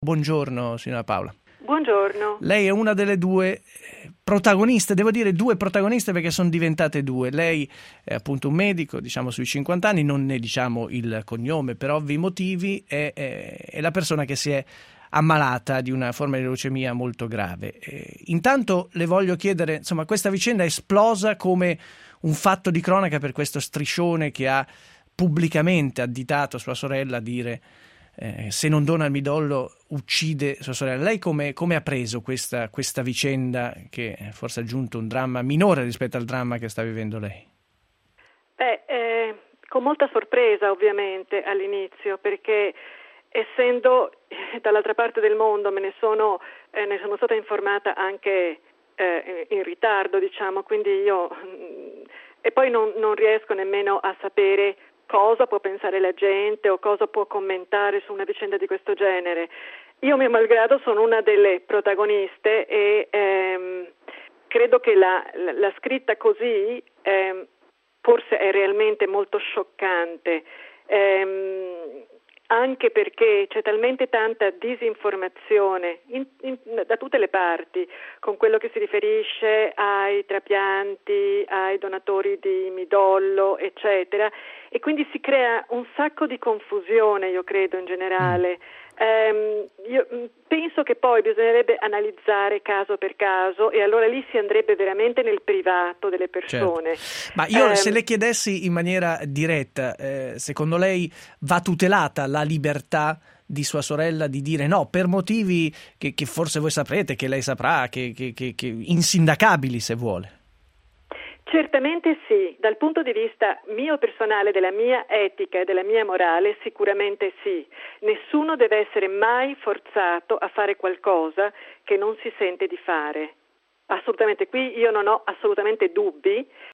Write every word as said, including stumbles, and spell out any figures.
Buongiorno signora Paola. Buongiorno. Lei è una delle due protagoniste, devo dire due protagoniste perché sono diventate due. Lei è appunto un medico, diciamo sui cinquanta anni, non ne diciamo il cognome per ovvi motivi, è, è, è la persona che si è ammalata di una forma di leucemia molto grave. E intanto le voglio chiedere, insomma, questa vicenda è esplosa come un fatto di cronaca per questo striscione che ha pubblicamente additato sua sorella a dire Eh, se non dona il midollo uccide sua sorella. Lei come, come ha preso questa, questa vicenda che forse ha aggiunto un dramma minore rispetto al dramma che sta vivendo lei? Beh, eh, con molta sorpresa ovviamente all'inizio, perché essendo eh, dall'altra parte del mondo me ne sono, eh, ne sono stata informata anche eh, in ritardo, diciamo, quindi io mh, e poi non, non riesco nemmeno a sapere cosa può pensare la gente o cosa può commentare su una vicenda di questo genere. Io, mio malgrado, sono una delle protagoniste e ehm, credo che la, la, la scritta così ehm, forse è realmente molto scioccante, ehm, anche perché c'è talmente tanta disinformazione in, in, da tutte le parti con quello che si riferisce ai trapianti, ai donatori di midollo, eccetera, e quindi si crea un sacco di confusione, io credo, in generale. Um, io penso che poi bisognerebbe analizzare caso per caso e allora lì si andrebbe veramente nel privato delle persone. Certo. Ma io um, se le chiedessi in maniera diretta, eh, secondo lei va tutelata la libertà di sua sorella di dire no per motivi che, che forse voi saprete, che lei saprà, che, che, che, che insindacabili se vuole? Certamente sì, dal punto di vista mio personale, della mia etica e della mia morale, sicuramente sì. Nessuno deve essere mai forzato a fare qualcosa che non si sente di fare. Assolutamente, qui io non ho assolutamente dubbi